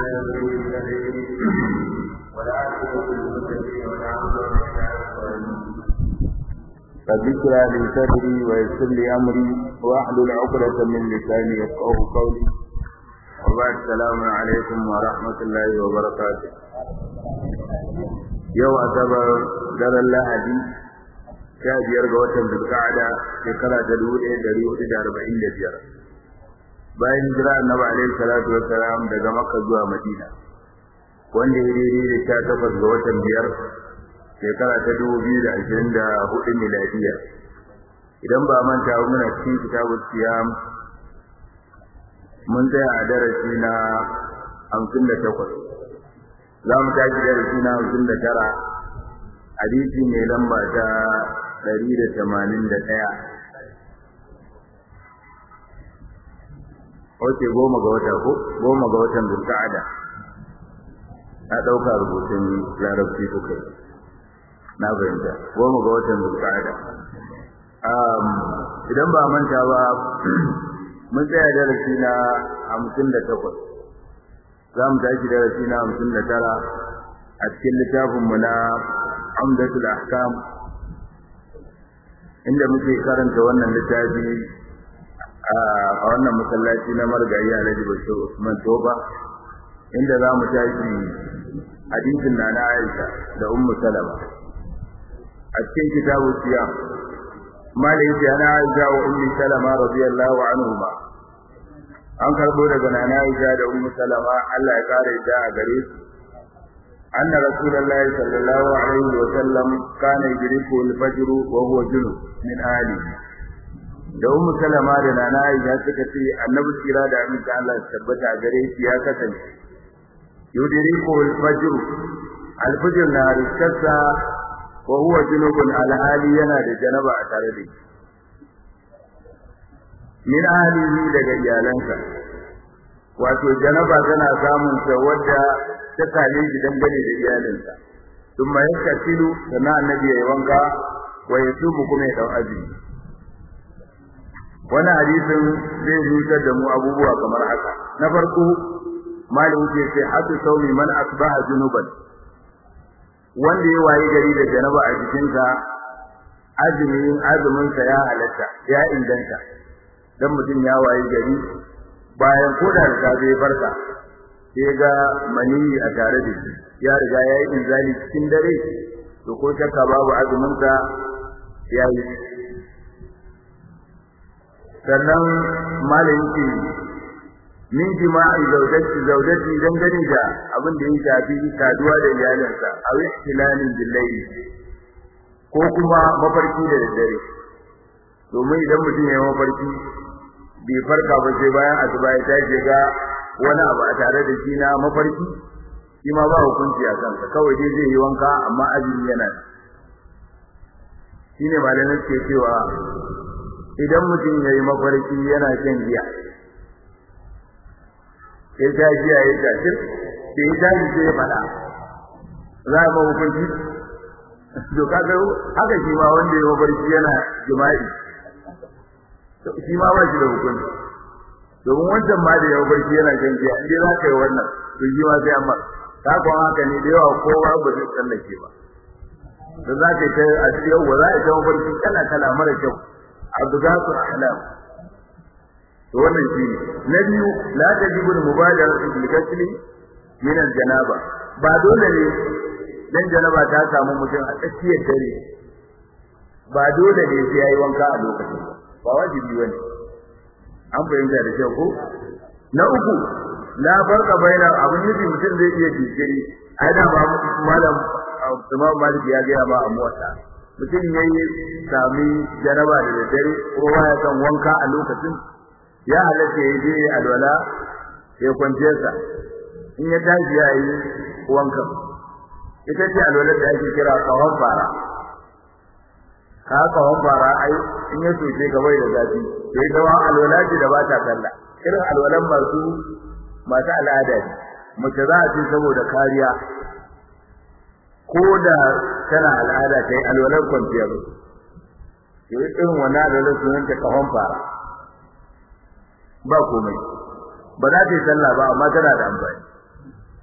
فذكرى لي صدري ويسر لي امري واحلل عقدة من لساني يفقهوا قولي. وبعد السلام عليكم ورحمة الله وبركاته. يوم أعتبر دار الله هدي شاهد يرجع وتم بالقعدة شكرا جلوه دريه دار بعين الجرى. bayan jira annabi alaihi salatu wassalam daga Makka zuwa Madina wanda ya daidai da 18 ga watan biyar shekara ta 2024 miladiya. Idan ba manta muna cikin kitabul siyam mun tsaya a darasi na 58 za mu tashi darasi na 59 hadisi mai lamba ta 181. Oke 10 ga wata ko 10 ga watan Zulqa'ada na dauka rubutun larabci kuka na bayyana 10 ga watan Zulqa'ada. Idan ba manta ba mun tsaya darasi na 58 zamu tashi darasi na 59 a cikin littafin mu na Umdatul Ahkam inda muke karanta wannan littafi a wannan masallaci na Margayi Alhaji Bashir Usman Toba inda za mu tashi hadisin na Aisha da Ummu Salama a cikin kitabu siyam malai yana Aisha wa Ummu Salama radiyallahu anhuma an karbo daga nana Aisha da Ummu Salama Allah ya kare ta a gare su anna rasulullahi sallallahu alaihi wa sallam kana yudriku al-fajr wa huwa junub min ahlihi. Da Ummu Salama da Nana Aisha suka ce Annabi tsira da aminta Allah ya tabbata gare shi ya kasance yudriku al-fajr al-fajr na riskasa wa huwa junubun al-hali yana da janaba a tare da shi min ahlihi daga iyalansa, wato janaba tana samun sa wadda ta kale shi dangane da iyalinsa thumma yaktilu sana annabi ya wanka wa yatubu kuma ya dau azumi. Wannan hadisin zai zutar da mu abubuwa kamar haka. Na farko malamin ke ce hadu saumi man asbaha junuban, wanda ya wayi gari da janaba a cikin sa azumin sa ya halatta ya inganta. Dan mutum ya wayi gari bayan koda da safe farka sai ga maniyi a tare da shi ya riga ya yi inzali cikin dare to ko shakka babu azumin sa ya yi. Sannan malamin ce min jima'i zaudati dangane da abin da ya shafi saduwa da iyalinsa a ihtilalin billahi ko kuma mafarki da daddare, domin idan mutum ya yi mafarki bai farka ba sai bayan asuba ya tashi ga wani abu a tare da shi na mafarki shi ma ba hukunci a kansa, kawai dai zai yi wanka amma azumi yana shine malamin ke cewa idan mutum yayi mafarki yana shan giya sai ta giya yayi tashi sai ta ji sai fada za mu hukunci to kaga haka shi ma wanda yayi mafarki yana jima'i to shi ma ba shi da hukunci domin wancan ma da yayi mafarki yana shan giya indai za ka yi wannan to shi ma sai amma ta ko haka ne da yawa kowa ba zai tsallake ba da za ka yi ta a cikin wa za ka yi mafarki kala mara kyau abdatu ahlam. To wannan shine na biyu la tajibu al-mubadara bil ghusl min al-janaba, ba dole ne dan janaba ta samu mutum a tsakiyar dare ba dole ne sai yayi wanka a lokacin ba wajibi bane, an bayyana da kyau ko. Na uku la farqa baina abun nufi mutum zai iya jinkiri ai da ba malam Imam Malik ya ga ba amma wata mutum yayi sami janaba da dare ko ya san wanka a lokacin ya halatta yaje alwala ya kwance sa in ya tashi yayi wanka. Ita ce alwala da ake kira kawon fara. Kawon fara ai in ya soke gabai da zafi sai dawa alwala ce da ba ta kalla irin alwalan masu al'ada ne mace za a ce saboda kariya ko da tana al'ada ta yi alwalar kwanciyar irin wannan alwalar sunan ta kawon fara ba komai ba za ta yi sallah ba amma tana da amfani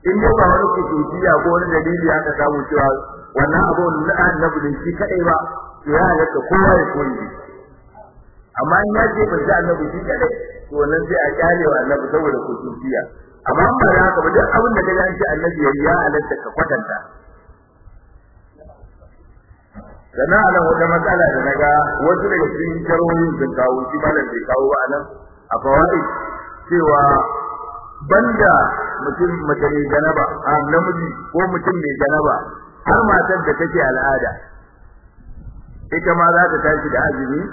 in dai ba wani kutuciya ko wani dalili aka samu cewa wannan abu na annabi ne shi kadai ba to ya halatta kowa ya koyi amma in ya ce bai annabi shi kadai to wannan sai a kyale wa annabi saboda kutuciya amma ba da haka ba duk abin da kaga an ce annabi ya halatta ka kwatanta sana anan wata matsala da naga wasu daga cikin jarohin sun kawo shi malam bai kawo ba anan a fawaid cewa banda mutum mace mai janaba a namiji ko mutum mai janaba har matar da take al'ada ita ma za ta tashi da azumi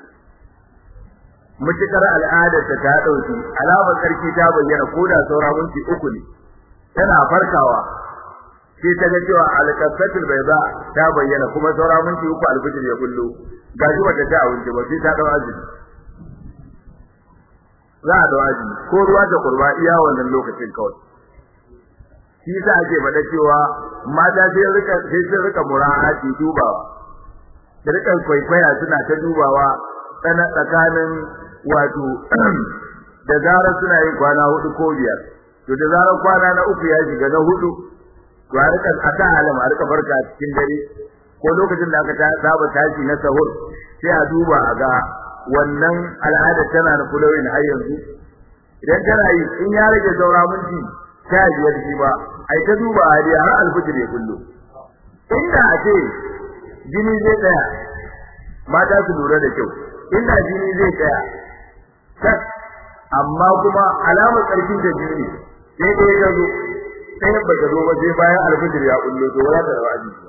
mutukar al'adar ta dauki alamar sarki ta bayyana ko da saura minti 3 ne tana farkawa sai ta ga cewa al-qasatul bayda ta bayyana kuma saura minti 3 al-fajr ya kullu gaji wata ta awunci ba sai ta dau azumi za a dau azumi ko ruwa da kurba iya wannan lokacin kawai shi sa ake faɗa cewa mata sai sun rika mura'ati dubawa da rika kwaikwaya suna ta dubawa tsakanin wato da zarar suna yin kwana 4 ko 5 to da zarar kwana na 3 ya shiga na 4 to a rika aka halama a rika barka cikin dare ko lokacin da aka saba tashi na sahur sai a duba a ga wannan al'ada tana da kulawin har yanzu idan tana yi in ya rage saura minti 15 shi ba ai ta duba hadi har alfajir ya kullu inda ake jini zai tsaya mata su lura da kyau inda jini zai tsaya tak amma kuma alamar karfin da jini sai dai ya zo sai ba ta zo ba sai bayan alfajir ya kullu to wala da rawaji ba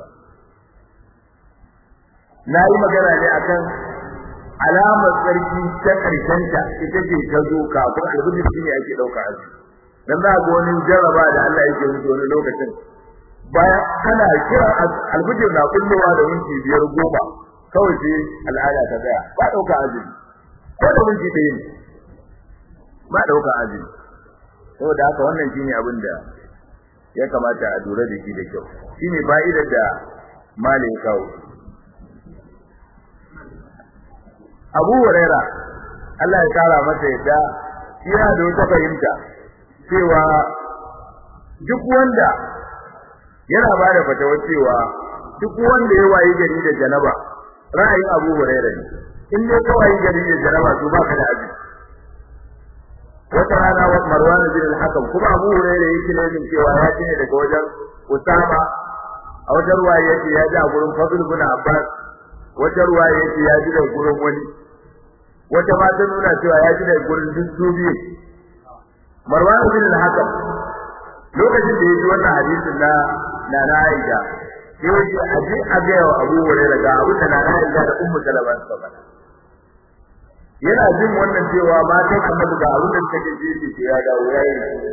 nayi magana ne akan alamar sarki ta karshenta ita ce ta zo kafin alfajir shine ake dauka azumi dan za ga wani jaraba da Allah yake musu wani lokacin bayan kana kira alfajir na kullowa da minti 5-10 kawai sai al'ada ta tsaya ba dauka azumi ko da minti 1 ba dauka azumi saboda haka wannan shine abin da ya kamata a dora da shi da kyau shine fa'idar da malai kawo Abu Hurairah Allah ya kara masa yadda yana da wata fahimta cewa duk wanda yana ba da fatawa cewa duk wanda ya wayi gari da janaba ra'ayin Abu Hurairah ne in ne ka wayi gari da janaba to baka da azumi wata rana wa Marwan bin al-Hakam kuma Abu Hurairah yake ne cewa ya tine daga wajen Usama a wajen ruwaya yake ya ji a gurin Fadl bin Abbas wata ruwaya yake ya ji daga gurin wani wata ma ta nuna cewa ya ji daga gurin dukkan Marwan bin al-Hakam lokacin da yaji wannan hadisin na Aisha sai yace aje a ga Abu Hurairah ga abin da na Aisha da Ummu Salama suka faɗa yana jin wannan cewa matan Annabi ga abin da take ji ce ya dawo yayi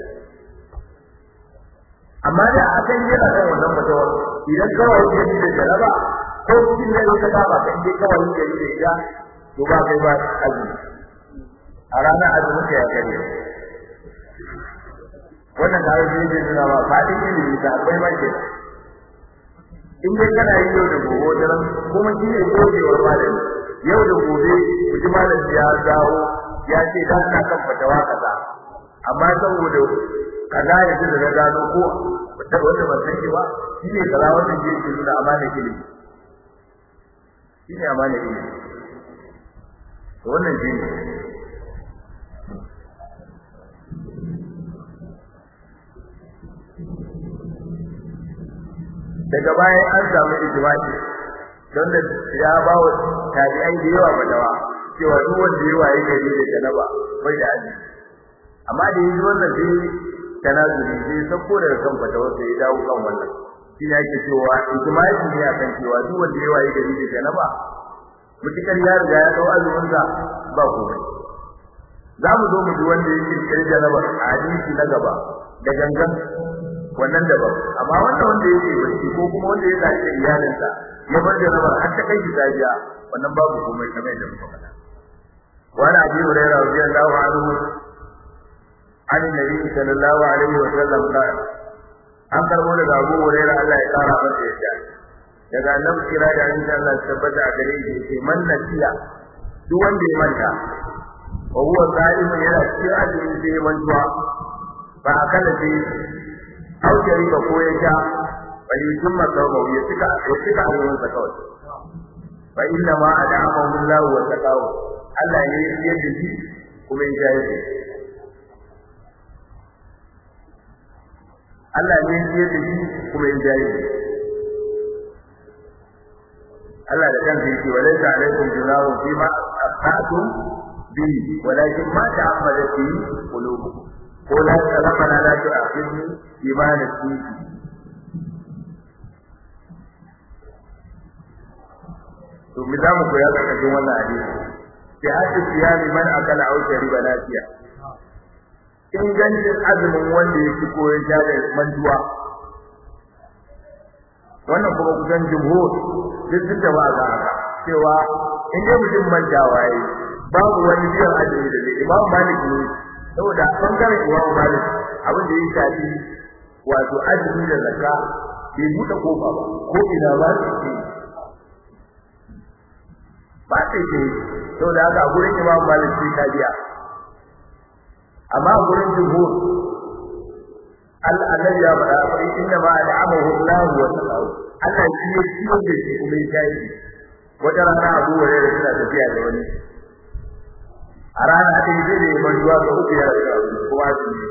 amma da akan yana kan wannan fatawa idan kawai yake da jaraba ko cikin ne ka ba kan dai kawai yake da ita to ba kai ba azumi a ranar azumi ka ya kare wannan da yake da nuna ba fadin ilimi da akwai mace in dai kana yi yau da gobe da kuma shi ne gogewar malami yau da gobe kuji malami ya dawo ya ce da ina kan fatawa kaza amma saboda kaza ya ji da gano ko wanda ban san shi ba shi ne kaza wannan ke nuna amana ilimi shi ne amana ilimi to wannan shi ne daga baya an samu ijma'i don da ya ba wa tabi'ai da yawa fatawa cewa duk wanda yawa yake gari da janaba bai da azumi amma da yanzu wannan dai tanazuli sai sako daga kan fatawa sai ya dawo kan wannan shi ne yake cewa ijma'i ne akan cewa duk wanda yawa yake gari da janaba mutukar ya riga ya dau azumin sa ba komai za mu zo mu ji wanda yake cikin janaba a hadisi na gaba da gangan wannan daban amma wanda yake barci ko kuma wanda ya dace iyalinsa ya bar da rabar har ta kai gidajiya wannan babu komai kamar yadda muka faɗa wani Abu Hurairah radiyallahu anhu an nabi sallallahu alaihi wa sallam an karbo daga Abu Hurairah Allah ya kara masa yadda daga annabi kira da insha Allah tabbata a gare shi ce man nasiya duk wanda ya manta wa huwa qa'imun yana cikin azumi sai mantuwa ba akalla sai au shariba ko ya sha bali thumma sawma ya tuka azumin sa kawai fa inna ma ad'amahu Allah wa taqaw Allah ne ya yadda shi kuma ya jaye Allah ne ya yadda shi kuma ya jaye Allah da kansa yake walaysa alaikum junahun fima aqatum bi walakin ma ta'ammadat fi qulubikum qul rabbana la tu'akhidhni bima nasina to mu za mu koya cikin wannan hadisi sai hadisi siyami man akala aw shariba lafiya ingancin azumin wanda yake koyon da mantuwa wannan kuma kusan jumhur duk da ba ga haka cewa in dai mutum mantawa yayi babu wani biyan azumi da Imam Malik ne saboda bangaren Imam Malik abin da ya shafi wato azumi da zakka bai buɗe kofa ba ko ina ba shi ba sai ke saboda haka a gurin Imam Malik sai ka biya amma a gurin jumhur Allah ya faɗa fa inna ma al'amahu Allah wa ta'ala Allah shi ya ciyo da shi kuma ya yi wata rana Abu Hurairah suna tafiya da wani a rana ta yi da yayin zuwa ga uku ya kuma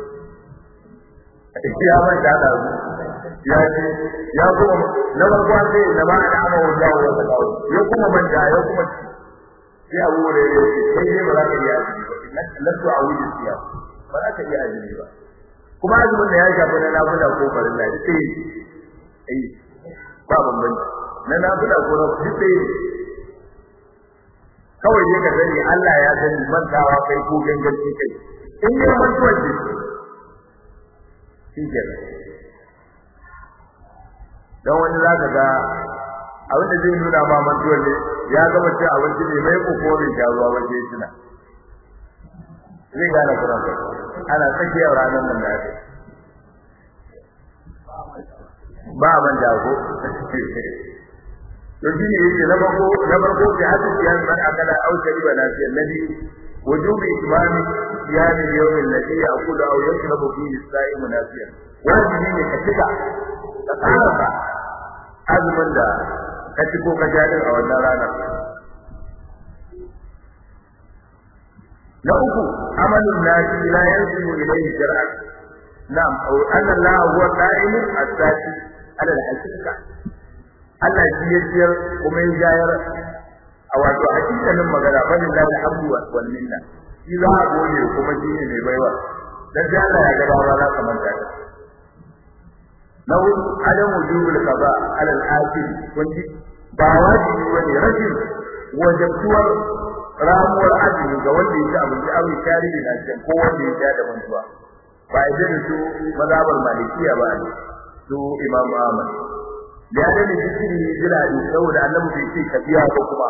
shi ya manta da ya ce ya kuma na farko sai na ba al'amahu Allah wa ta'ala ya kuma manta ya kuma sai Abu Hurairah ya ce sai ne ba za ka iya ba lasu a'udhu biya ba za ka iya azumi ba kuma azumin da ya shafi na nafila ko farin da sai ba bambanci na nafila ko na sai kawai ne ka sani Allah ya sani mantawa kai ko ganganci kai in ne mantuwa ce shi ke dan wani zaka ga abin da zai nuna ma mantuwa ne ya gama cin abinci ne mai kokorin jaruwa waje tuna zai gane kuran ana tsakiyar ranar nan da ake ba man jago to shi ne yake na farko ki hadisi yan man akala au shariba na fi alladhi wujubi itmami siyam al-yawm alladhi ya'kulu aw yashrabu fihi as-sa'im nafiyan wajibi ne ka tuka ka tsara azumin da ka ci ko ka jadin a wannan ranar na uku amalun nasi la yansibu ilayhi shar'an na'am aw anna Allah huwa qa'imu as-sati ala al-haqiqa Allah shi ya ciyar kuma ya jayar a wato hakikanin magana bani da alhamdu wal minna shi za a gode kuma shi ne mai baiwa dan sai Allah ya ga ba za ka manta ta na uku adam wujubul qada ala al-akhir wanda ba wajibi bane rashin wajibtuwar ramuwar azumi ga wanda yake abinci aure tarihi na cikin ko wanda yake da mantuwa ba idan su mazhabar malikiya ba ne su imam Ahmad ya da ne cikin jilali saboda annabi bai ce ka biya ko kuma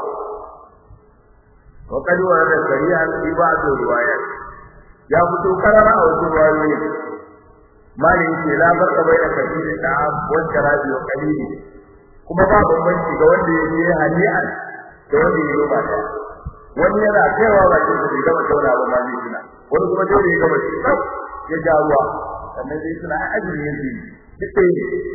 wa kad warada sarihan ibadu riwayat ya fito karara a wasu riwayoyi malin ce la barka baina kabiri da wanda rabi wa qalili kuma ba bambanci ga wanda yake hani'an da wanda yake ba ta wani yana kaiwa bakin da gaba tauna ba ma zai tuna wani kuma dole ya gaba shi ya ja ruwa sannan dai suna ajin yanzu duk sai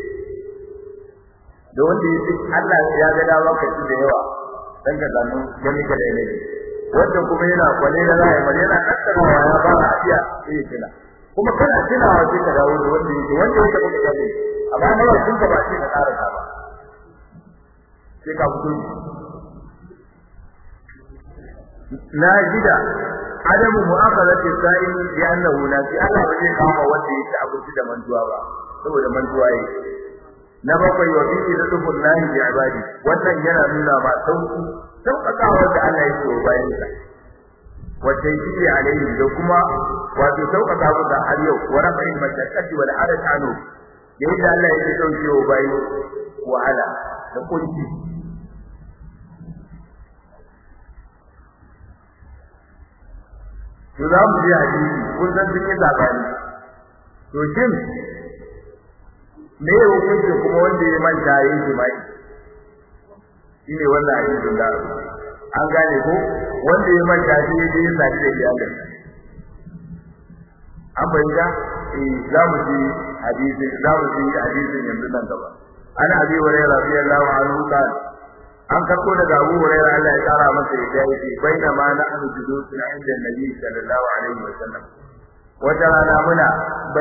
da wanda yake Allah ya ga dawo ka ci da yawa dan ka zanu gani ka dai ne wanda kuma yana kwale da zai bari yana kaddarawa ya ba afiya sai kila kuma kana tunawa sai ka dawo da wanda yake baka gani amma nawa kun ka ba shi ka karanta ba sai ka fito la jida adamu mu'akhadati sa'im bi annahu la fi Allah ba zai kama wanda yake abinci da mantuwa ba saboda mantuwa yake na bakwai wa bihi ladufun lahi bi ibadi wannan yana nuna ma sauƙaƙawa da Allah yake wa bayan sa wace yake alaihi da kuma wato sauƙaƙawa da har yau wa rafa'il mashaqqati wal haraj anu yayin da Allah yake dauke wa bayi wahala da kunci to za mu ji hadisi kun san sun yi zabani to shin me ya hukunci kuma wanda ya manta ya yi jima'i shine wannan hadisin da an gane ko wanda ya manta shi ya je ya sadi da iyalin an bayyana za mu ji hadisi za mu yi hadisin yanzu nan gaba ana abi hurairah radiyallahu anhu qala an karbo daga Abu Hurairah Allah ya kara masa yadda yake baina ma na anjudu inda Nabi sallallahu alaihi wasallam wata rana muna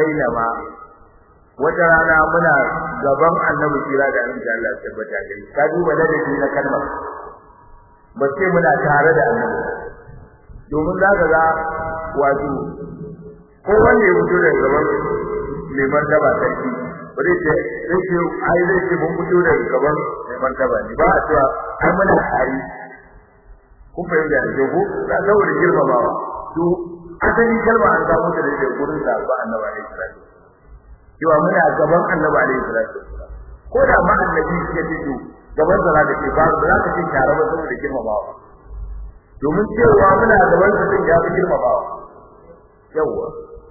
gaban Annabi kira da Annabi Allah ya tabbata gari ka duba ladabi na kalmar ba sai muna tare da Annabi domin zaka ga wato ko wanda ya fito daga gaban mai martaba sarki bare ce zai ce mun fito daga gaban mai martaba ne ba a cewa ai muna hari kun fahimta da jogo da saboda girmamawa to asali kalma an samu ta da gurin sa ba Annabi alaihi salatu cewa muna gaban Annabi alaihi salatu ko da ma Annabi ya fito gaban sa da ke ba za ka ci tare ba saboda girmamawa domin cewa muna gaban sa din ya fi girmamawa yawa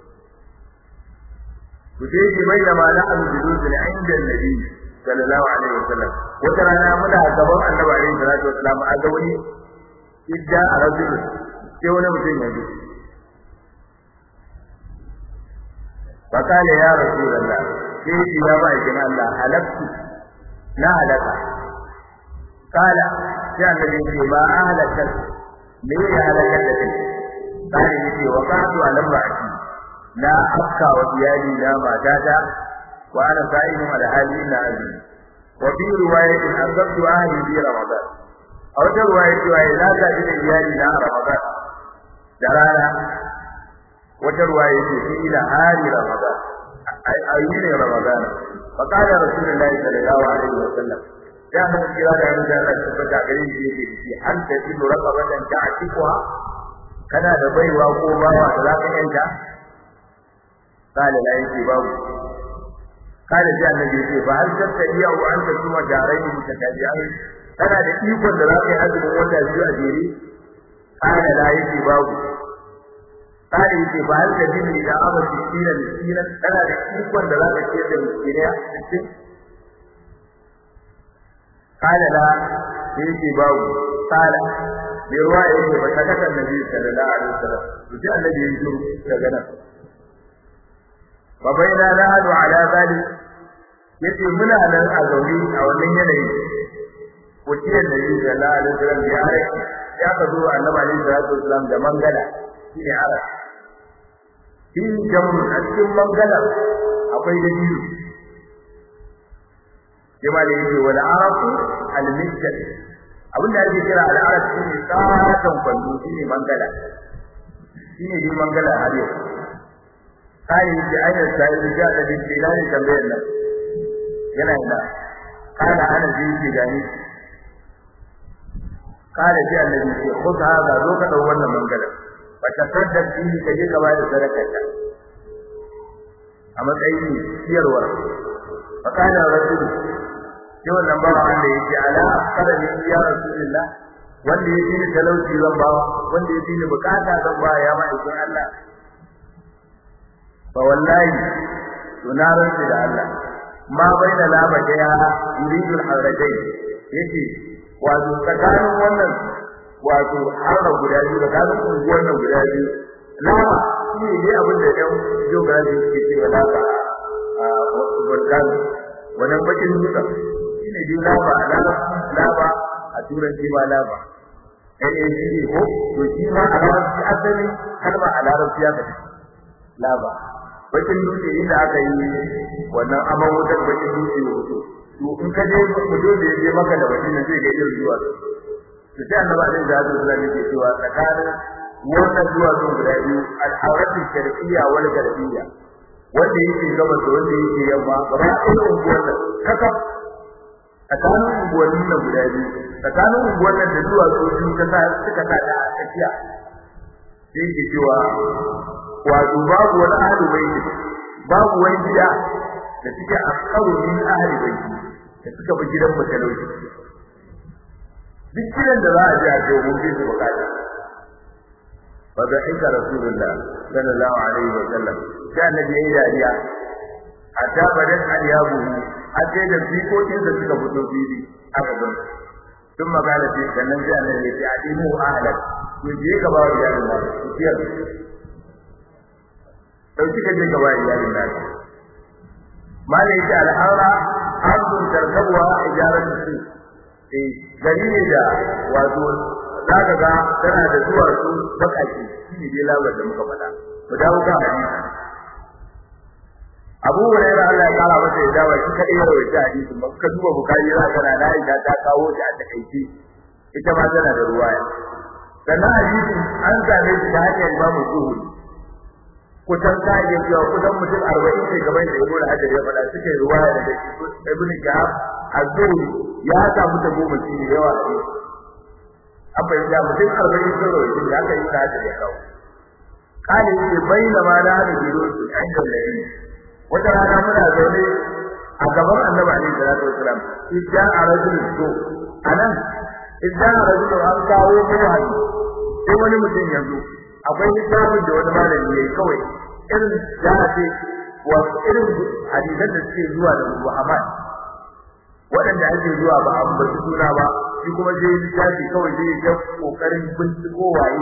kuje baina ma la al-julus inda an-nabi sallallahu alaihi wasallam wata rana muna gaban Annabi alaihi salatu wasallam a ga wani idda a rajul sai wani mutum ya zo fakale ya rasulullah sai ya ba ikin Allah halaktu na halaka kala sai Annabi ce ba halaka me ya halaka da kai sai yace wa qatu al-imra'ati la afka wa iyali la matata wa ana sa'imu ala hali ina azmi wa fi riwayatin azabtu ahli bi ramadan aw ta riwayati wa la ta ji iyali na ramadan da rana wata riwayati fi ila hali ramadan ayyuhin ramadan fa qala rasulullahi sallallahu alaihi wasallam ya mun kira da yanzu da tabbata gare shi yake an ta ilu raqabatan ta'tiqwa kana da baiwa ko bawa da zaka yanta kale la yake babu kale ji annabi ce ba har ta iya wa anta kuma jarai mutakabi'ai kana da ikon da zaka yi azumin wata biyu a jere kale la yake babu kale yake ba har da bin da aba miskina kana da ikon da zaka ce da miskina cikin kale la yake babu kala bi ruwaya yake ba ta kan nabi sallallahu alaihi wasallam to annabi ya juru daga nan babaina nahadu ala zalik yace muna nan a zauri a wannan yanayi waciyar da yi da Allah alaihi wasallam ya are ya ka zo Annabi alaihi wasallam da mangala shine ara in jamu a cikin mangala akwai da biyu jama'a yake wal arafu al mijjal abinda ake kira al araf shine tsatan kwando shine mangala shine dai mangala har yau kai da ayar sai da da bilal tambayar nan yana ina kana ana ji gani kare ji annabi ce khudha ga zo ka dau wannan mangala fa tasaddaq bihi kaje ka bayar sadaka ta a matsayin siyarwa fa kana rasul sai wannan bawa wanda yake ala qarani ya rasulullah wanda yake ni talauci zan bawa wanda yake ni bukata zan ba ya ma'aikin Allah fa wallahi tunaran da Allah ma baina laba ya yuridu al-harajay yake wato tsakanin wannan wato harra guda biyu da kanin unguwar nan guda biyu laba shi ne abin da ɗan geography ke cewa laba a volcan wannan bakin dutse shi ne dai laba a turanci ma laba LACD ko to shi ma a larabci asali kalma a larabci ya kace laba bakin dutse inda aka yi wannan aman wutar bakin dutse wato to in ka je mutum da yake maka da bakin zai ga irin zuwa to sai annabi da zai zuwa ne cewa tsakanin wannan zuwa sun guda biyu al-awratu sharqiyya wal garbiyya wanda yake gaba da wanda yake yamma gaba ɗaya unguwar nan kaka tsakanin unguwannin nan guda biyu tsakanin unguwar nan da zuwa sun suka sa da tsakiya yake cewa wato babu wani ahli baiti babu wani gida da suke askaru min ahli baiti da suka bi gidan matalauci duk gidan da za a ji a ce mun bi su bukata fa da hika rasulullah sallallahu alaihi wa sallam sai annabi yayi dariya hatta badan aliyabu hatta da fikokin da suka fito fili aka gan tun magana ce sannan sai annabi ya ce adimu ahlak ku je ka ba wa iyalin nan ku ciyar dauki ka je ka ba iyalin nan malai da al'aura ardun tarkabuwa ijaratu su gari ne da wato zaka ga tana da zuwa su bakaki shine dai labar da muka faɗa mu dawo ga hadisi Abu Hurairah Allah ya kara masa ya dawo shi kadai ya rawaita hadisin ba ka duba Bukhari zaka na Aisha ta kawo shi a takaice ita ma tana da ruwaya sannan hadisin an same shi ta hanyar Imam Zuhri kusan ta yi cewa kusan mutum 40 ne gaban da Ibn Hajar ya faɗa suke ruwaya da Ibn Shahab az-Zuhri ya samu ta goma shi da yawa ne abin da mutum 40 sun rawaita da aka yi ta Hajar ya kawo kale ne bainama na da gido su inda nabi wata rana muna zaune a gaban Annabi alaihi salatu wasalam idan arajul to anan idan arajul an kawo mu hadi sai wani mutum yanzu akwai littafin da wani malami yayi kawai irin jahace wa irin hadisan da suke zuwa da Muhammad wadanda ake zuwa ba an basu suna ba shi kuma zai littafi kawai zai ga kokarin binciko waye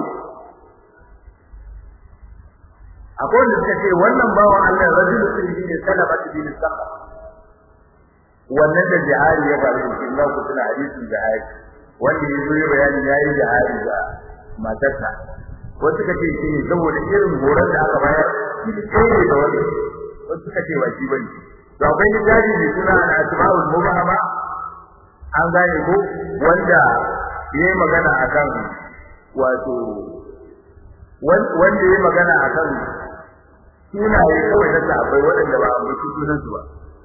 akwai wanda suka ce wannan bawan Allah rajulun sun ne salama bin saqa wannan da jihari ya faru cikin nan ku tuna hadisin jihari wanda yazo ya bayani yayi jihari ga matarsa wasu suka ce shi saboda irin horon da aka bayar shi ne da wani wasu suka ce ba shi bane to akwai jihari ne suna al-asma'ul mubahama an gane ko wanda yayi magana akan wato wanda yayi magana akan sunaye kawai na sahabbai waɗanda ba a mutu sunan su ba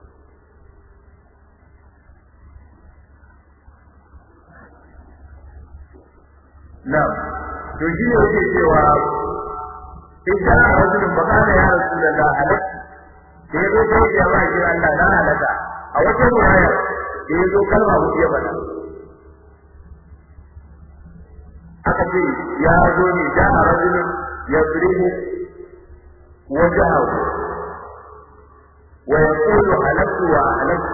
na'am to shi ne yake cewa idan rajulun bakana ya rasulullah halak sai zo sai ya ba shi Allah na halaka a wata ruwaya sai zo kalma hudu ya bada aka ce ya zo ne da rajulun yadribu وجهه ويقول هلكت وأهلكت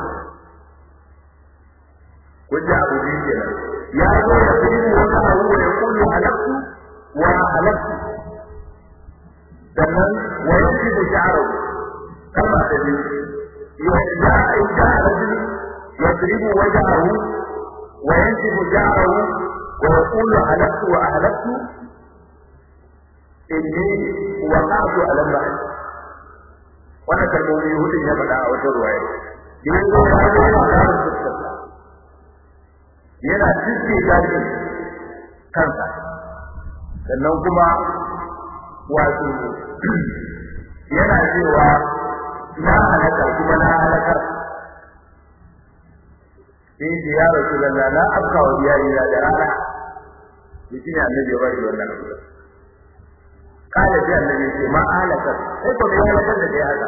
وجه أبو جيجل يا أبو يقول وجهه ويقول هلكت وأهلكت تمام وينشد شعره كما تدري جاء رجل يضرب وجهه وينشد شعره ويقول هلكت وأهلكت inni waqa'tu ala al-bahr wannan kalmomi hudin ya faɗa a wata ruwaya idan ko ya zo a karin fuskar yana cikin daji kansa sannan kuma wato yana cewa na halaka kuma na halakar sai ya rasulullah na afka wa iyalina da rana shi ne annabi ya bari wannan abu kala ji annabi ce ma alaka sai ko da ya da ya haka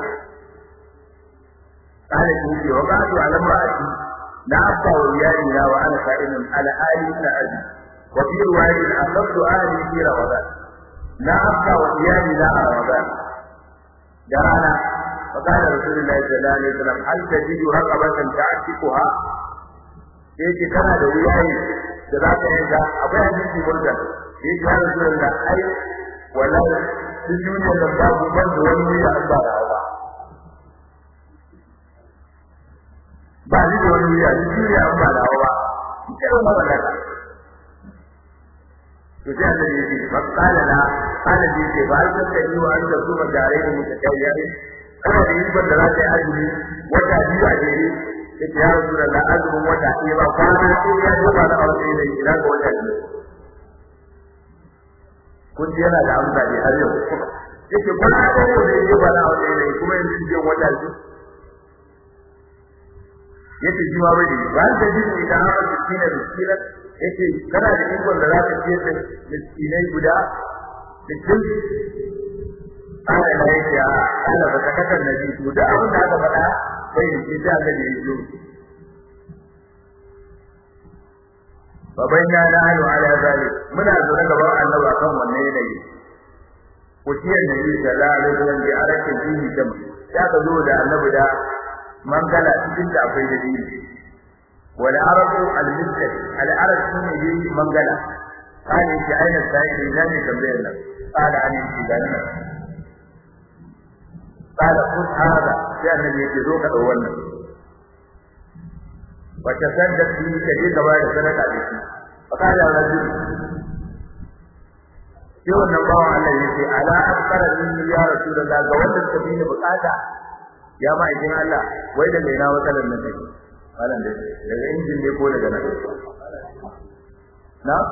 kala ji ce wa ba'du ala mar'ati la afta wa iyalina wa ana sa'ilun ala ali na abi wa fi riwayatin aqadtu ali fi ramadan la afta wa iyalina a ramadan da rana fa kana rasulullahi sallallahu alaihi wasallam hal tajidu raqabatan ta'tiquha yake kana da wuyayi da za ka yanka akwai hadisi murdan yake ya rasulullahi ai wallahi duk duniya da babu wanda wani wuya an ba da hawa ba ni da wani wuya duk duniya an ba da hawa ita ba wannan to sai Allah ya ce fa qala la qala ji ce ba ta kai wa an da kuma gare mu ta kai yayi kana da yin banda za ta yi azumi wata biyu a jere yake ya rasulullah azumin wata ɗaya ba kwana sai ya duba da aure ne ina ga wata biyu kun ji yana da amsa ne har yau yake kwana da yau ne ya ba da aure ne kuma yanzu jin wata biyu yake ji ma bai ba da ji idan aka tsina da tsira yake kana da ikon da za ka ce da miskinai guda cikin ana da yake ana ba ta kasar nabi to da abin da aka faɗa sai shi da aka yi yi babayna na ayu ala zalik muna zaune gaban annabi kan wannan yanayi kutiyar nabi sallallahu alaihi wasallam bi arakin fihi dam ya ka zo da annabi da mangala cikin da akwai da dini wal arabu al misl al arab shine yi mangala kana shi aina sai da ne tambayar nan qala an shi da nan qala khudh hada sai annabi yake zo ka dau wannan wa tasaddaq bi kaje gaba da sadaka da shi fa qala rajul sai wannan bawan Allah yake ala akthara min ya rasulullah ga wanda suka bi ni bukata ya ma idan Allah wai da mai na watsalan nan take wannan dai daga injin ne ko daga nan na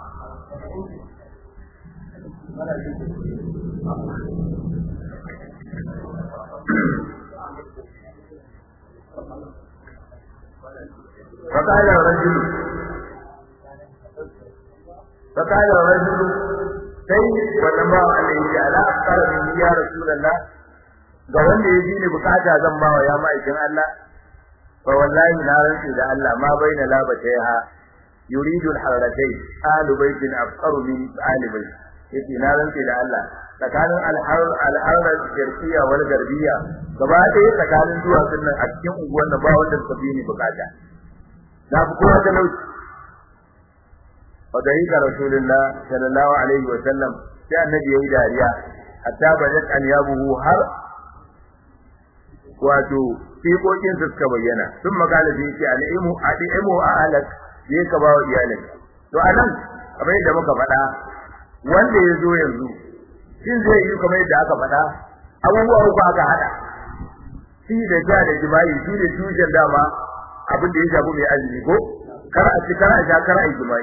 فقال الرجل sai wannan ba Allah ya ce ala akthara min ya rasulullah ga wanda ya ji ni bukata zan ba wa ya ma'aikin Allah fa wallahi na rantsi da Allah ma baina labataiha yuridu al-harratay alu baitin afqaru min ali bait yace na rantsi da Allah tsakanin al-harra sharqiyya wal garbiyya gaba ɗaya tsakanin duwatsun nan a cikin unguwar da ba wanda suka bi ni bukata na fi kowa da lauci wadda rasulullah sallallahu alaihi wa sallam sai annabi yayi dariya hatta bajat an yabuhu har wato fiƙoƙin su suka bayyana sun magana da yake al'imu adimu ahlak je ka bawa iyalin to anan kamar yadda muka faɗa wanda ya zo yanzu shin zai yi kamar yadda aka faɗa abubuwa uku aka hada shi da ja da jima'i shi ne tushen dama abin da ya shafi mai azumi ko kar a ci kar a sha kar a yi jima'i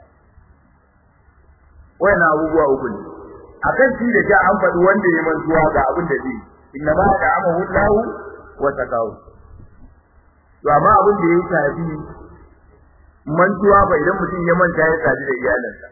wayan abubuwa uku ne akan shi da ja an faɗi wanda ya mantuwa ga abin da zai inna ma da'amahu lahu wa taqaw to amma abin da ya shafi mantuwa ba idan mutum ya manta ya sadu da iyalansa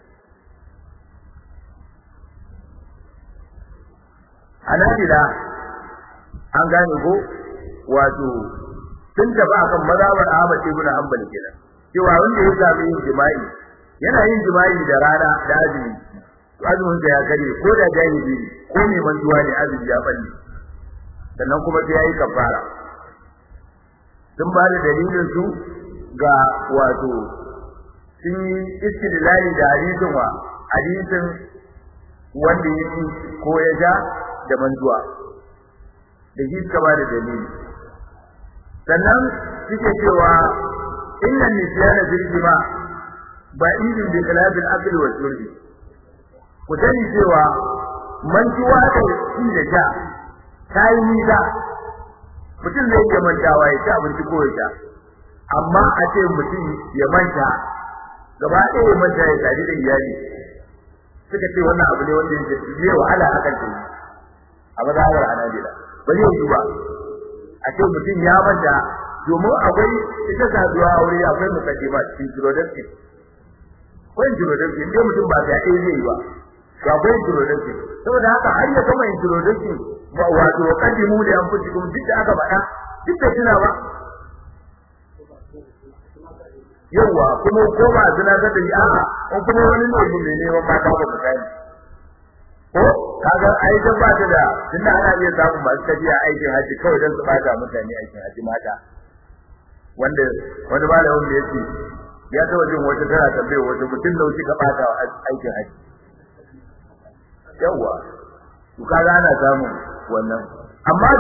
anabila an gane ko wato sun tafi akan mazhabar Ahmad ibn Hanbal kenan cewa wanda ya sami yin jima'i yana yin jima'i da rana da azumi azumin da ya kare ko da jahili ko ne mantuwa ne azumi ya balle sannan kuma sai yayi kafara sun ba da dalilin su ga wato sun yi istidlali da hadisin wanda yake ko ya ja da mantuwa da shi suka ba da dalili sannan suke cewa inna nisyana bil jima ba'idun bi khilabil akl wa shurbi ku sani cewa mantuwa da shi da ja kai nisa mutum zai iya mantawa ya ci abinci ko ya sha amma a ce mutum ya manta gaba ɗaya ya manta ya sadi da iyali suka ce wannan abu ne wanda yake zai wahala akan shi a mazhabar Hanabila ba zai yi ba a ce mutum ya manta domin akwai ita saduwa aure akwai mukaddima cikin jirodin ko jirodin inda mutum ba ta yi zai yi ba to akwai jirodin saboda haka har ya kama jirodin wato kaddimu da an fushi kuma duk da aka faɗa duk da tuna ba yawa kuma ko ba zina da yi a'a ko kuma wani ne neman mata ba ta kai ko kaga ai dan ba ta da tunda ana iya samun masu tafiya aikin haji kawai dan su bata mutane aikin haji mata wanda wani malamin da yake ya ta wajen wata tana tambaye wata mutum da wuce ka bata aikin haji yawa to kaga ana samun wannan amma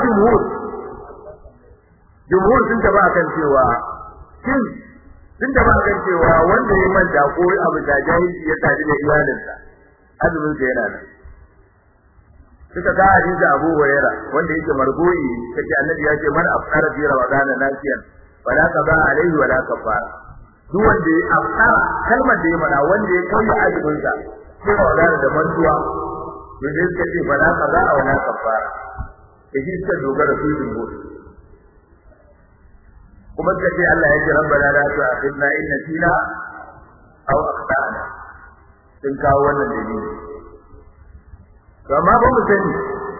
jumhur sun taba kan cewa sun taba kan cewa wanda ya manta ko abu da jahili ya tare da iyalinsa azumin sa yana nan suka ga hadisi Abu Hurairah wanda yake marbuyi kace annabi ya ce man afkara fi ramadana nasiyan wala qada alaihi wala kafara duk wanda ya afkara kalmar da ya mana wanda ya kai azumin sa sai ramadana da mantuwa yaje suka ce wala qada wala kafara yaji suka dogara su jumhur kuma suka ce Allah ya ce rabbana la tu'akhidna in nasina aw akhtana sun kawo wannan dalili amma ba mu sani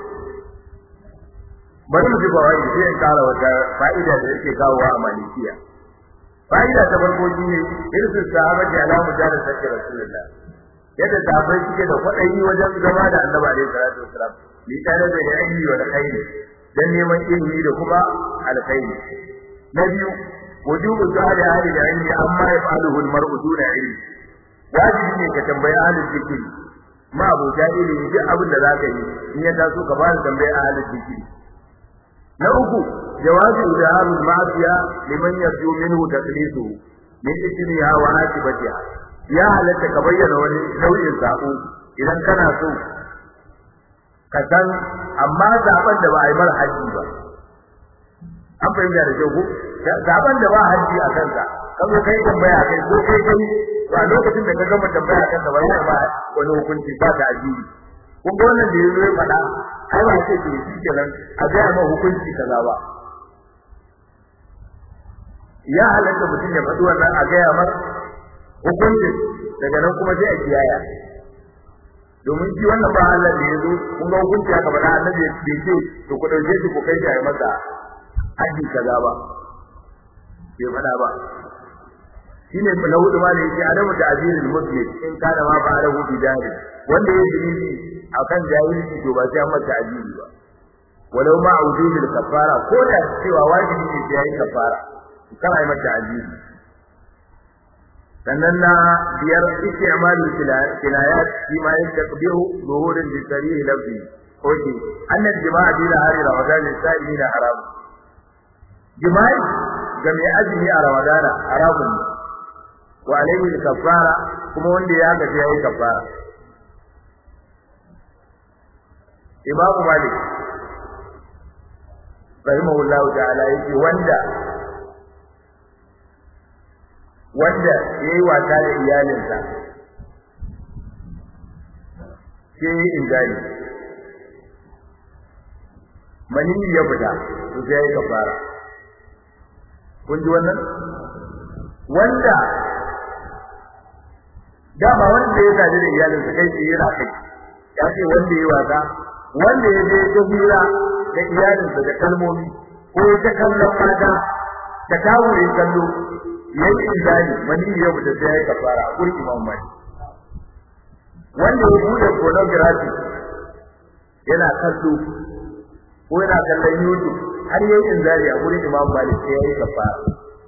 bari mu ji bawai sai in kara wata fa'ida da yake kawowa a malikiya fa'ida ta farko shine irsu sahabati ala mujarrad sakki rasulullah yadda sahabbai suke da kwadayi wajen zama da annabi alaihi salatu wasalam ni tare da ilmi wa alkhairi dan neman ilimi da kuma alkhairi na biyu wujubu su'ali ahli ilmi amma yaf'aluhu almar'u duna ilmi wajibi ne ka tambayi ahli zikri ma abu jahili duk abin da zaka yi in ya taso ka fara tambaye ahli zikri na uku jawazu idaharul ma'siya liman yarju minhu taqlisu min ismiha wa akibatiha ya halatta ka bayyana wani nau'in sabo idan kana so ka san amma zaben da ba a yi mar haji ba an fahimta da kyau ko zaben da ba haji a kansa kan kai tambaya kai ko kai ba lokacin da ka gama tambaya kansa ba yana ba wani hukunci ba ta ajibi kun ga wannan da yazo ya faɗa ai ba sai ke shi kenan a ga ma hukunci kaza ba ya halatta mutum ya faɗi wannan a ga mar hukuncin daga nan kuma sai a kiyaya domin shi wannan ba Allah da yazo kun ga hukunci aka faɗa annabi ya ce to ku dauke shi ku kai shi a yi masa haji kaza ba bai faɗa ba shine na hudu ma ne yake adamu da azirul muslim in kana ma ba da hudu jahil wanda ya yi akan jahilci to ba sai an masa aziri ba walau ma wujudul kafara ko da cewa wajibi ne sai yayi kafara kana yi masa aziri sannan na biyar istimalu kilayat fi ma yastaqbihu zuhurin bi sarih lafzi oke annal jima'a bi lahari ramadan sai da haram jima'i ga mai azumi a ramadana haramun ne wa alayhi al-kaffara kuma wanda ya ga yayi kaffara Imam Malik rahimahullah ta'ala yake wanda yayi wata da iyalinsa sai injani mani ya fita to sai yayi kaffara kun ji wannan wanda dama wanda ya gaji da iyalinsa kai tsaye yana kai ya ce wanda ya wasa wanda ya je ta hira da iyalinsa da kalmomi ko ta kallon mata da tawuri kallo yayi inzali mani ya fita sai ya kafara a gurin Imam Malik wanda ya bude pornography yana kallo ko yana kallon YouTube har yayi inzali a gurin Imam Malik sai ya kafara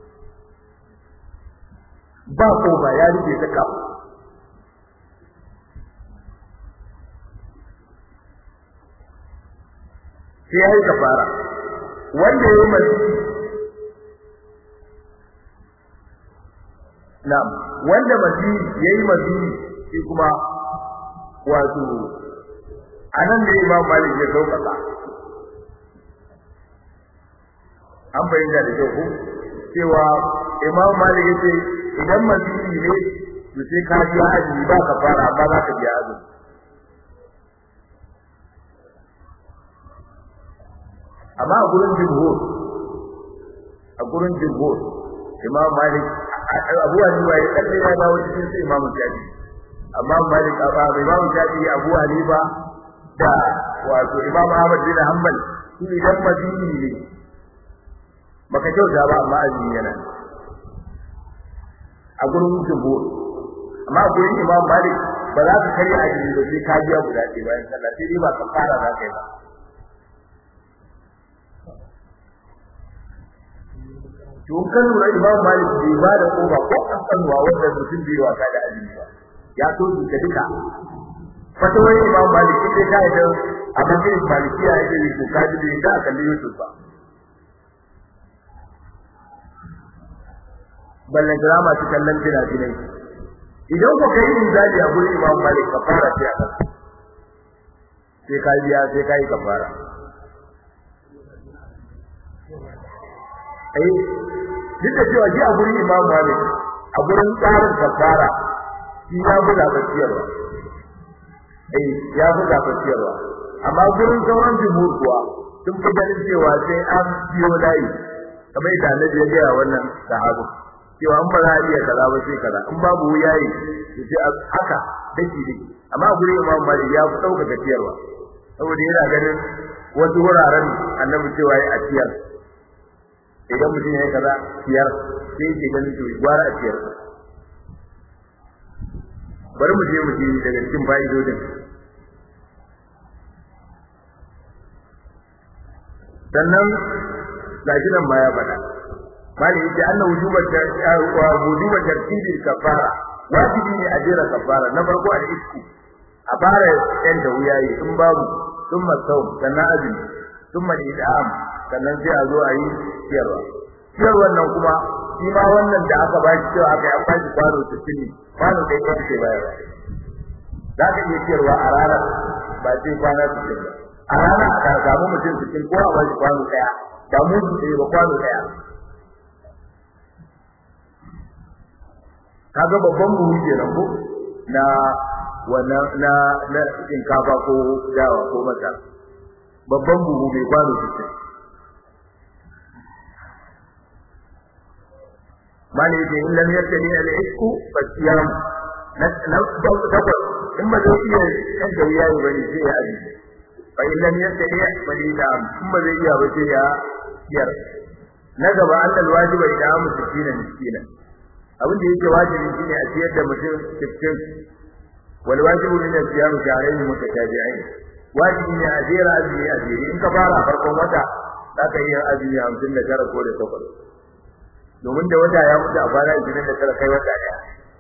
ba ko ba ya rike ta kafa sai yayi kafara wanda yayi masjidi na'am wanda masjidi yayi masjidi shi kuma wato anan da Imam Malik ya sauƙaƙa an bayyana da kyau cewa Imam Malik yace idan masjidi ne to sai ka ji azumi ba kafara amma za ka biya azumi amma a gurin jumhur Imam Malik Abu Hanifa ya kalle ya dawo cikin sai Imam Shafi amma Malik Imam Shafi Abu Hanifa da wato Imam Ahmad bin Hanbal shi idan madini ne baka kyauta ba amma azumi yana a gurin jumhur amma a gurin Imam Malik ba za ka karya azumi ba sai ka biya guda ɗaya bayan sallah sai ba ka fara za ka yi ba to kan lura Imam Malik bai ba da koba ko an sanwa wanda mutum bai wasa da azumi ba ya so su ta duka fatawar Imam Malik sai ka yi da abin Malikiya yake yi to ka ji da kalli Yusuf ba ballan drama ta kallon fina-finai idan ko kai inzali a gurin Imam Malik kafara ce a kan sai ka biya sai kai kafara duk da cewa shi a gurin Imam Malik a gurin tsarin kafara shi ya buga tafsirwa ya buga tafsirwa amma gurin sauran jumhur kuwa sun fi ganin cewa sai an biyo layi kamar da Annabi ya ga wannan sahabi cewa an ba za a iya kaza ba sai kaza in babu yayi to sai haka dake dake amma gurin Imam Malik ya fi dauka tafsirwa saboda yana ganin wasu wuraren Annabi cewa ya atiyar idan mutum ya yi kaza siyar sai yake ganin to gwara a siyar bari mu je daga cikin fa'idodin sannan gashi nan ma ya faɗa malai yake anna wujubat tartibil kafara wajibi ne a jera kafara na farko al-isku a fara yan da wuyayi in babu thumma sawm sannan azumi thumma al-idam sannan sai a zo a yi ciyarwa ciyarwar nan kuma shi ma wannan da aka ba shi cewa aka yi an ba shi kwano 60 kwano kai kai ke bayarwa za ka iya ciyarwa a ranar ba sai kwana 60 ba a rana a samu mutum 60 ko a ba shi kwano daya ba mutu ɗaya ba kwano daya kaga babban buhu kenan ko na wannan na shinkafa ko dawa ko masara babban buhu mai kwano 60 mali da in lam yattali al-isku fasiyam na tabbata in ba zai iya kan da yayi bane sai ya abi fa in lam yattali falida in ba zai iya ba sai ya yar na gaba annal wajiba idan mutum miskina abin da yake wajibi shine a ciyar da mutum 60 wal wajibu min al-siyam sha'rayn mutatabi'ain wajibi ne a jera azumi a jere in ka fara farkon wata zaka yi azumi 59 ko da 8 domin da wata ya mutu a fara 29 kai wata daya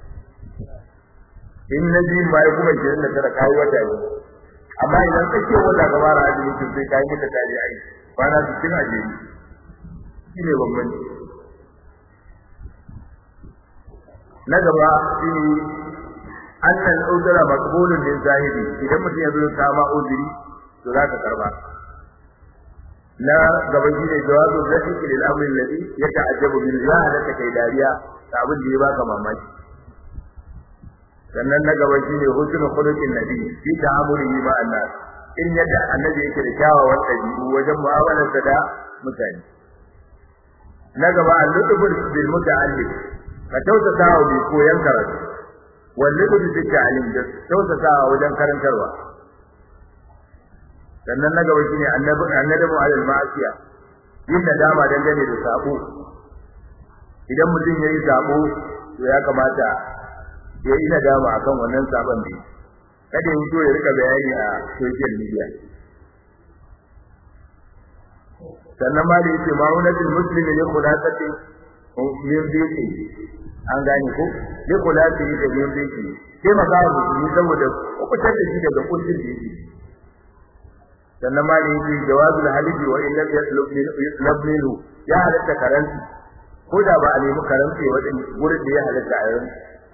in naji mai kuma 29 kai wata ne amma idan kake wata ka fara azumi sai kai mutatabi'ain kwana 60 a jere shine bambanci na gaba shine annal udra maqbulun lil zahiri idan mutum ya zo ya kama udri to zaka karba na gaba shine jawazu zahiri lil amri alladhi yata'ajjabu bil zahirati kai dariya da abin da ya baka mamaki sannan na gaba shine husnul khuluqin nabi fi ta'amulihi ma annas in yadda annabi yake da kyawawan dabi'u wajen mu'amalarsa da mutane na gaba al-lutfu bil muta'allim ka tausasa wa mai koyan karatu wanda ku ji ta'alim da tausasa wajen karantarwa sannan na gaba shine annadamu alal ma'asiya yin nadama dangane da sabo idan mutum yayi sabo to ya kamata ya yi nadama akan wannan sabon da kada ya fito ya rika bayani a social media sannan ma da yake ma'unatul muslimi li khulasati min dini an gane ko sai kula da shi da yin biki sai magawa musulmi saboda kubutar da shi daga kuncin da yake sannan ma ne yake jawazul halibi wa illa yaslubnihu ya halatta karanti ko da ba a nemi karanti wajen gurin da ya halatta a yayin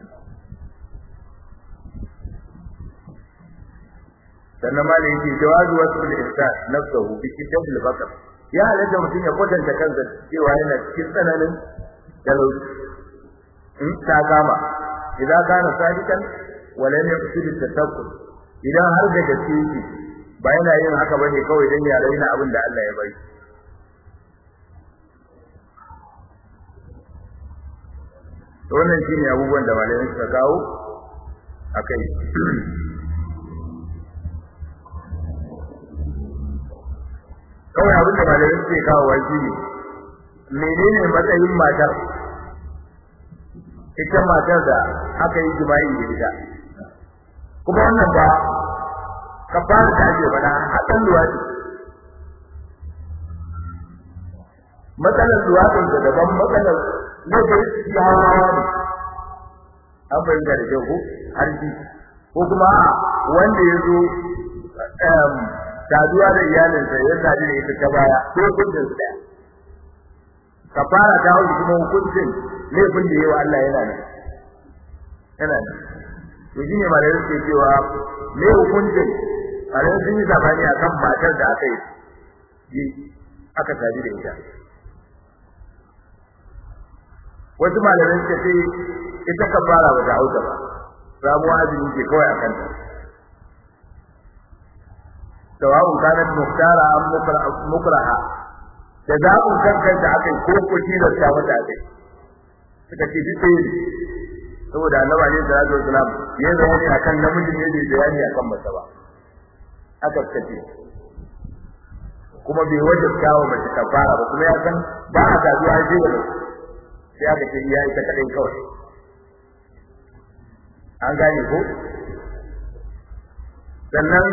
sannan ma ne yake jawazu wasul ihsan nafsuhu bi kitabul bakr ya halatta mutum ya kwatanta kansa cewa yana cikin tsananin talauci in ta kama idan kana sadikan wala ne kusuri tatakkur idan har da gaske yake ba yana yin haka bane kawai dan ya raina abin da Allah ya bai to wannan shine abubuwan da malamai suka kawo akai kawai abin da malamai suke kawo wai menene matsayin matar ita matar da aka yi jima'i da ita kuma wannan ba kafara da ake bana hakan luwadi matsalar luwadin da daban matsalar ne da yawa ne an bayyana da kyau harbi ko kuma wanda ya zo saduwa da iyalinsa ya sadu da ita ta baya ko kudin sa kafara ta hauki kuma hukuncin laifin da yawa Allah yana nan to shine ma da yake cewa me hukuncin a ran sun yi zabani akan matar da aka yi aka sadu da ita wasu malamai suka ce ita kafara ba ta hauka ba samu azumi ke kawai akan ta sawa'un kanat muhtara am mukraha da zaɓin kankan da aka yi ko kuci da ta wata aka suka ce duk sai saboda annabi ne sallallahu alaihi wasallam ya zama ne akan namiji ne da bayani akan mace ba aka kace kuma bai wajabta wa mace kafara ba kuma ya san ba a saduwa sai da sai aka ce ya ita kadai kawai an gane ko sannan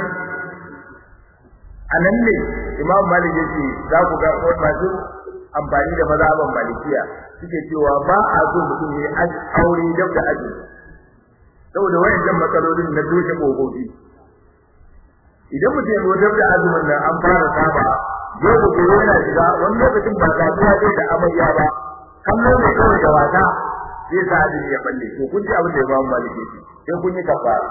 anan ne Imam Malik yace za ku ga masu amfani da mazhaban Malikiya suke cewa ba a so mutum ya aure da aji saboda wayannan matsalolin na doshe kokofi idan mutum ya zo da azumin nan an fara saba yau da gobe yana shiga wani lokacin ba kasuwa dai da amarya ba kallon mai kawai da wata zai sa azumi ya balle to kun ji abin da ya ba mu malike sai kun yi kafara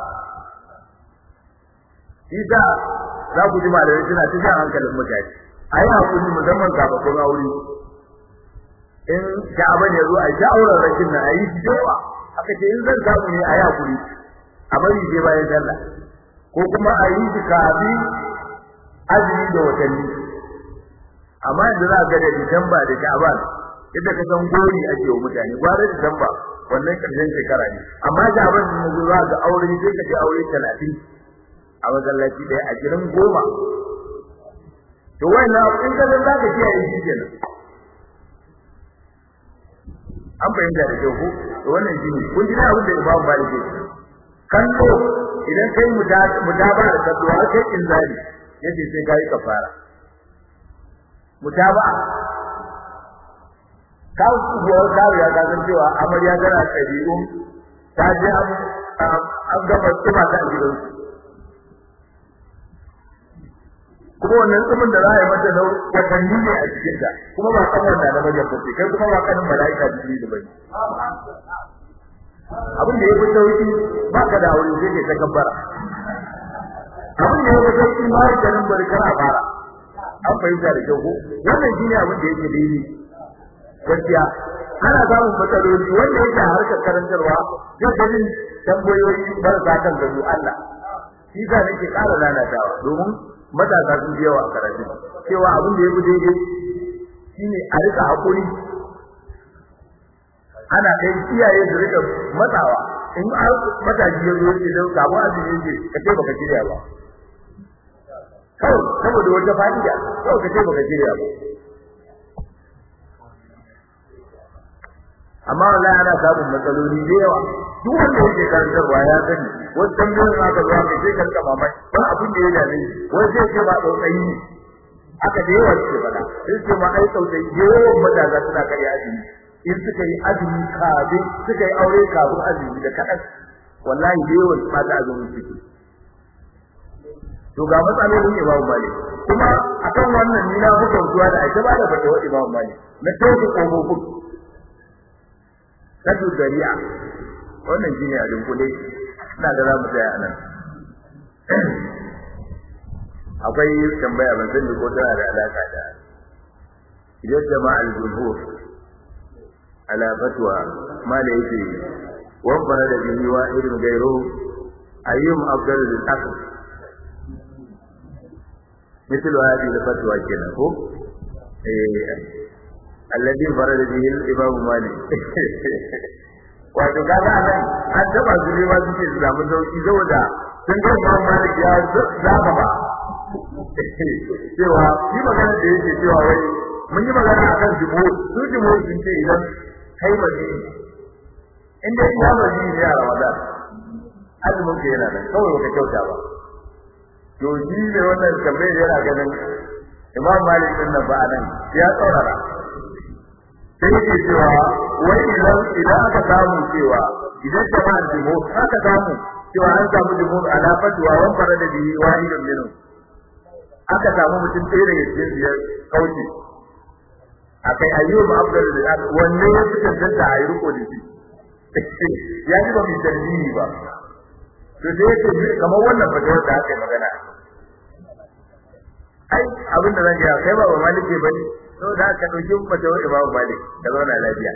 Isa za ku ji malamai suna ta jan hankalin mutane ayi hakuri musamman kafin aure in sha'aban ya zo a yi auren rashin nan ayi shi dawa aka ce in zan samu ne ayi hakuri a bari sai bayan sallah ko kuma a yi shi kafin azumi da watanni amma yanzu za ga da Disamba da Sha'ban yadda ka san gori ake wa mutane gwara Disamba wannan karshen shekara ne amma Sha'ban ne zo za ga aure sai ka je aure 30 a masallaci da 20 goma to wannan in ka san zaka kiyaye shi kenan an bayyana da kyau ko to wannan shi ne kun ji da abin da Imam Malik ya ce kallo idan kai mutaba da kallo har kai inzali yace sai kai kafara mutaba kawo ya ga cewa amarya tana tabi'un ta je an gaba tsuma ta gidan kuma wannan tsumin da za a yi mata da watanni ne a cikin ta kuma ba kamar da namijin ba kai kuma ba kanin malaika jini da bai abin da yake sauki ba ka da aure sai kai takabbara abin da yake sauki ma da nan bari kana fara an fahimta da kyau ko wannan shine abin da yake daidai gaskiya ana samun matsaloli wanda yake harkar karantarwa zai tambayoyi barka kan gado Allah shi ka nake ƙara lalatawa domin matasa sun yawa a karatu cewa abin da yake daidai shine a rika hakuri ana kai iyaye da rika matsawa in mataji ya zo yake da kabo azumi yake kace baka shirya ba kawai saboda wata fa'ida kawai kace baka shirya ba amma wallahi ana samun matsaloli da yawa duk wanda yake karantarwa ya sani wasu tambayoyin aka zo aka sai karka mamaki ba abin da ya dame wai sai ce ba tsautsayi ne aka da yawa ce bana sai ce ma ai tsautsayi yawan matasa suna karya azumi in suka yi azumi kafin suka yi aure kafin azumi da kaɗan wallahi da yawan mata azumin suke to ga matsalolin Imam Malik kuma akan wannan ni na fuka zuwa da aisha ba da fatawa Imam Malik na tauki kofofin kadu dariya wannan shine a dinkule ina da za mu tsaya anan akwai tambaya ban san ko tana da alaka da idan jama'al jumhur ala fatwa mala yake wa farada bihi wa'idun gairu ayyum afdalu lil aql مثل هذه الفتوى كده هو الذي فرد به الإمام مالك wato kaga nan an taba zuri ma suke samu sauki saboda sun ga Imam Malik ya zaba ba cewa shi magana da yake cewa wai mun yi magana akan jumhur sun ce idan kai maji in dai ya maji ne a Ramadan azumin ka yana nan kawai baka kyauta ba to shi ne wannan tambayar yana ganin Imam Malik din nan ba anan ya tsaurara sai yake cewa wai idan aka samu cewa idan jama'an jumhur aka samu cewa an samu jumhur ala fatwa wan farada bihi wahidun minhum aka samu mutum ɗaya daga cikin biyar kauce akai ayyub abdul bilal wanne ya fi tantance a yi riko da shi ya ji ba mu tarbiyi ba to sai yake kamar wannan fatwa da aka yi magana ai abin da zan ga kai ba malike bane to da ka dauki fatwa Imam Malik da zauna lafiya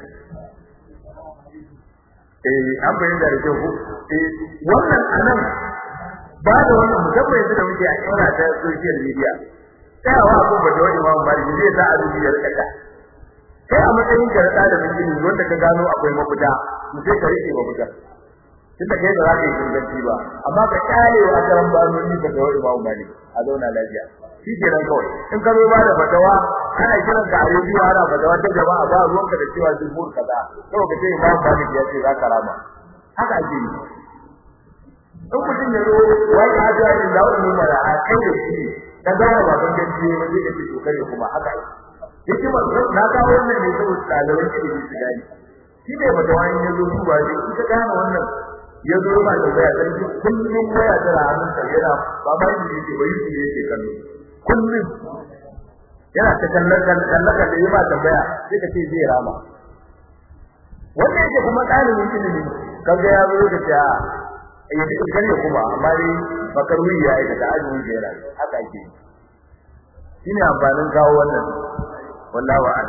an bayyana da kyau wannan anan ba da wannan mutabbai da muke a kira ta social media tsayawa ko fatwa Imam Malik zai sa azubi ya rika kai a matsayin ka da dalilin wanda ka gano akwai mafita mu sai ka rike mafita tunda kai ba za ka yi inganci ba amma ka kare wa karan banoni ka tawo Imam Malik a zauna lafiya shi kenan kawai in ka zo ba da fatawa ana kiran ka a rediyo ana fatawa ta jama'a ba ruwanka da cewa jumhur kaza kawai ka ce Imam Malik ya ce za ka rama haka ake yi in mutum ya zo wai ya ga yin da wani mara a kai da shi ka gane ba don gaskiya ba zai ka ce to kare kuma haka yake ba na kawo wannan ne saboda ɗaliban ilimi su gani shi ne fatawa in ya zo duba ne ita gane wannan ya zo ma da waya dan kullum waya da hannun sa yana ba ba shi yake bai shi yake kallo kullum yana ta kallon da yi ba tambaya sai ka ce zai rama wannan yake kuma ɗalibin ilimi kaga ya zo da ta ya ji kare kuma amma dai bakar wuya ya da azumin jera haka ake shine amfanin kawo wannan wallahi wa'ala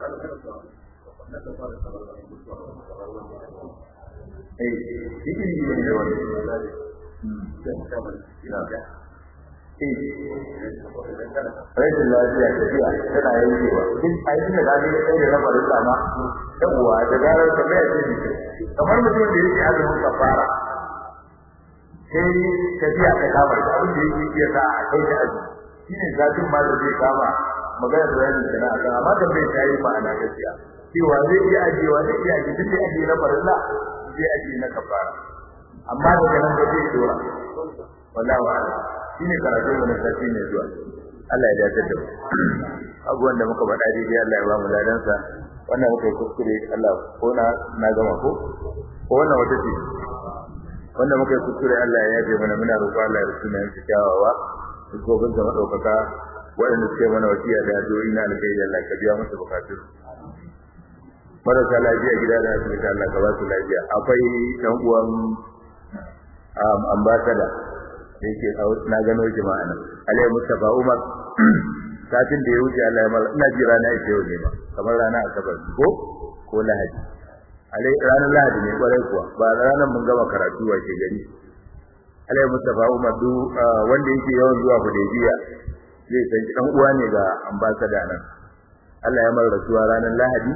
shi ne da wannan rashin lafiya tafiya tana yankewa duk aikin da zai yi da rabarin sama yawa da garar ta mai ce kamar mutum da yake azumin kafara sai tafiya ta kama da abin da yake iya sa a kai da azumi shine zafin ma da zai kama magana da yayin da na akan amma da bai tayi ba ana gaskiya cewa zai iya ajewa zai iya aje duk da aje na farilla zai aje na kafara amma daga nan ba zai dora wallahi wa'ala shine karatu ne sai ne zuwa Allah ya dace da abubuwan da muka faɗa dai Allah ya ba mu ladansa wannan muka kuskure Allah ko na gama ko wannan wata ce wannan muka kuskure Allah ya yaje mana muna roƙo Allah ya rusuna yin kyawawa ko bin da madaukaka waɗanda suke mana wasiya da addu'o'i na alkhairi Allah ka biya musu bukatun marasa lafiya gida da asibiti Allah ka ba su lafiya akwai dan uwan ambassador yake na gano jama'a nan Alai Mustafa Umar satin da ya wuce Allah ya mala ina ji rana yake yau ne ba kamar rana asabar ko Lahadi Alai ranar Lahadi ne kwarai kuwa ba ranar mun gama karatu wace gari Alai Mustafa Umar wanda yake yawan zuwa Hudaybiya zai san dan uwa ne ga ambassador nan Allah ya mala rasuwa ranar Lahadi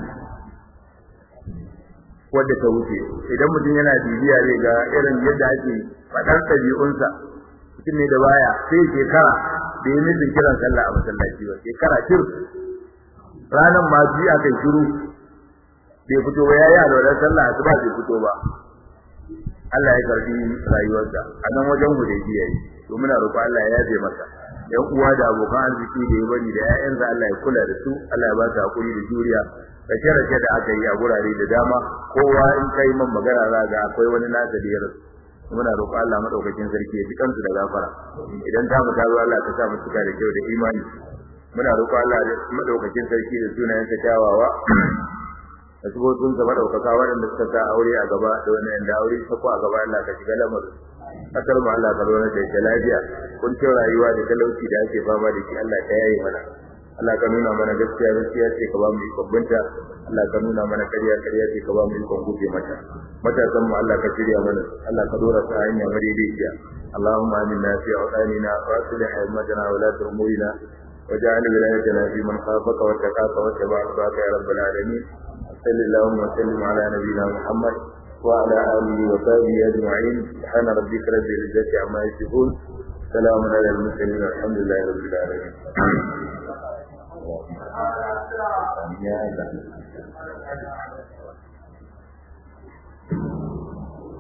wanda ta wuce idan mutum yana bibiya zai ga irin yadda ake fadar tabi'unsa mutum ne da baya sai shekara da yi nufin kiran sallah a masallaci ba shekara ranar ma ji aka yi shiru bai fito ba yayi alwalar sallah su ba bai fito ba Allah ya karbi rayuwarsa a nan wajen Hudaybiya yi to muna roƙo Allah ya yafe masa yan uwa da abokan arziki da ya bari da ƴaƴansa Allah ya kula da su Allah ya ba su hakuri da juriya da sharake da aka yi a gurare da dama kowa in kai man magana za ga akwai wani nasa da ya rasu muna roƙo Allah madaukakin sarki ya tukansu da gafara idan ta mutu Allah ka sa mu tuka da kyau da imani muna roƙo Allah madaukakin sarki da sunayen sa kyawawa da subotun sa madaukaka waɗanda suka sa aure a gaba da wannan da aure ta ko a gaba Allah ka shiga lamarin kasar mu Allah ka zauna da ita lafiya kun ce rayuwa da talauci da ake fama da shi Allah ta yayi mana Allah ka nuna mana gaskiya gaskiya ce ka ba mu ikon binta Allah ka nuna mana ƙarya ƙarya ce ka ba mu ikon guje mata matasan mu Allah ka shirya mana Allah ka dora ta hanya madaidaiciya Allahumma aminna fi awdanina wa aslih haymatana wa la turmurina waj'al wilayatana fi man khafaka wa taqaka wa tabaraka ya rabbal alamin sallallahu wa sallim ala nabiyyina Muhammad wa ala alihi wa sahbihi ajma'in subhana rabbika rabbil izzati amma yasifun salamun ala al mursalin walhamdulillahi rabbil alamin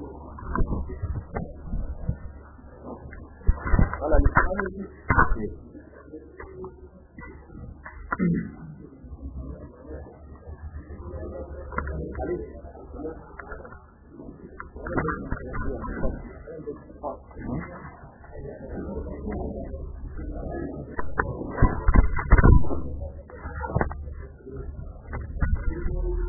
Hola,